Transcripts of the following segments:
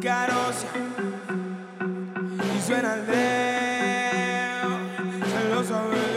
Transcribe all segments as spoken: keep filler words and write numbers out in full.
Carosia y suena el dedo, se lo sabe.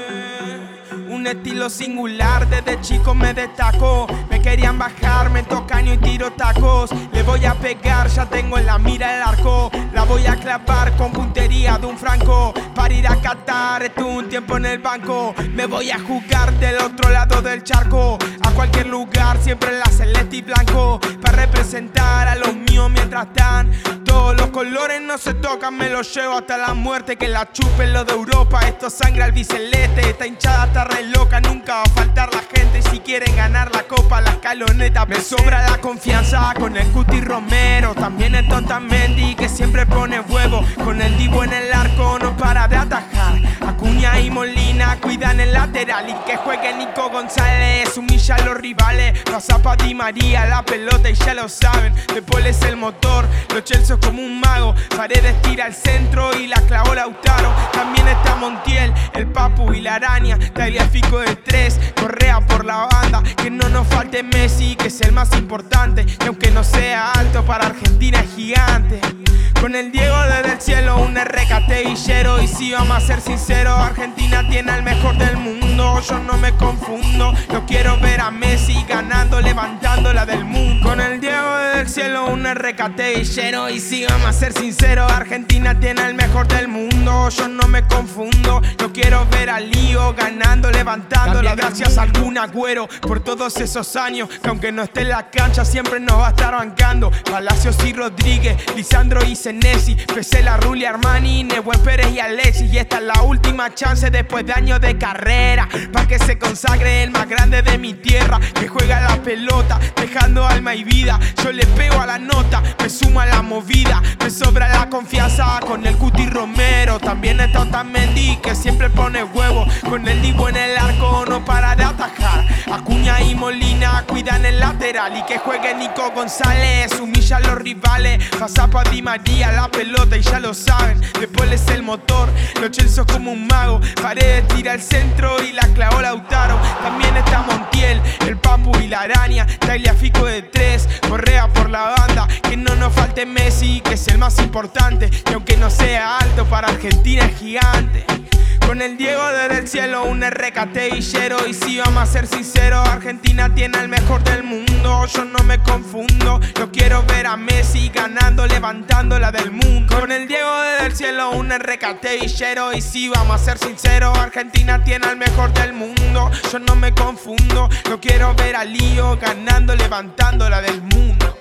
Un estilo singular, desde chico me destacó. Me querían bajar, me tocaño y tiro tacos. Le voy a pegar, ya tengo en la mira el arco. La voy a clavar con puntería de un franco. Para ir a Qatar, estuve un tiempo en el banco. Me voy a jugar del otro lado del charco. A cualquier lugar, siempre en la celeste y blanco. Para representar a los míos mientras están. Todos los colores no se tocan, me los llevo hasta la muerte. Que la chupen los de Europa, esto sangra el biceleste. Esta hinchada está re loca, nunca va a faltar la gente. Si quieren ganar la copa, la escaloneta. Me sobra la confianza con el Cuti Romero. También el Otamendi, que siempre pone huevo. Con el Divo en el arco, no para de atajar. Acuña y Molina cuidan el lateral. Y que juegue Nico González, humilla a los rivales. Pasa pa' Di María la pelota y ya lo saben. Después es el motor, los Chelsea como un mago. Paredes tira al centro y la clavó Lautaro. También está Montiel, el Papu y la Araña. Tagliafico de tres, Correa por la banda. Que no nos falte Messi, que es el más importante. Y aunque no sea alto, para Argentina es gigante. Con el Diego desde el cielo, un R K T villero. Y si vamos a ser sinceros, Argentina tiene al mejor del mundo. Yo no me confundo, yo quiero ver a Messi ganando, levantando la del mundo. Con el Diego desde el cielo, un R K T villero. Y si vamos a ser sinceros, Argentina tiene al mejor del mundo. Yo no me confundo, yo quiero ver a Lío ganando, levantando la. Gracias al Kun Agüero por todos esos años. Que aunque no esté en la cancha, siempre nos va a estar bancando. Palacios y Rodríguez, Lisandro y Senesi, Pesela, Rulli, Armani, Nehuen Pérez y Alexis. Y esta es la última chance después de años de carrera, para que se consagre el más grande de mi tierra. Que juega la pelota, dejando alma y vida. Yo le pego a la nota, me sumo a la movida. Me sobra la confianza con el Cuti Romero. También está Otamendi, que siempre pone huevo. Con el Divo en el arco, no para de atajar. Acuña y Molina cuidan el lateral. Y que juegue Nico González, humilla a los rivales. Pasa pa' Di María la pelota y ya lo saben. Después es el motor, los Chelsea como un mago. Paredes tira al centro y la clavó Lautaro. También está Montiel, el Papu y la Araña. Tagliafico de tres, Correa por la banda. Que no nos falte Messi, que es el más importante. Y aunque no sea alto, para Argentina es gigante. Con el Diego desde el cielo, un R K T villero. Y si vamos a ser sinceros, Argentina tiene al mejor del mundo. Yo no me confundo, yo quiero ver a Messi ganando, levantando la del mundo. Con el Diego desde el cielo, un R K T villero. Y si vamos a ser sinceros, Argentina tiene al mejor del mundo. Yo no me confundo, yo quiero ver a Lío ganando, levantando la del mundo.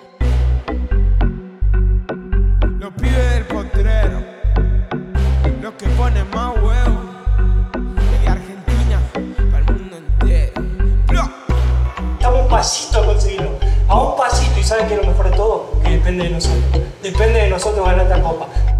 Los pibes del potrero, los que ponen más huevos. Estamos a un pasito a conseguirlo, a un pasito. Y ¿saben qué es lo mejor de todo? Que depende de nosotros. Depende de nosotros ganar esta copa.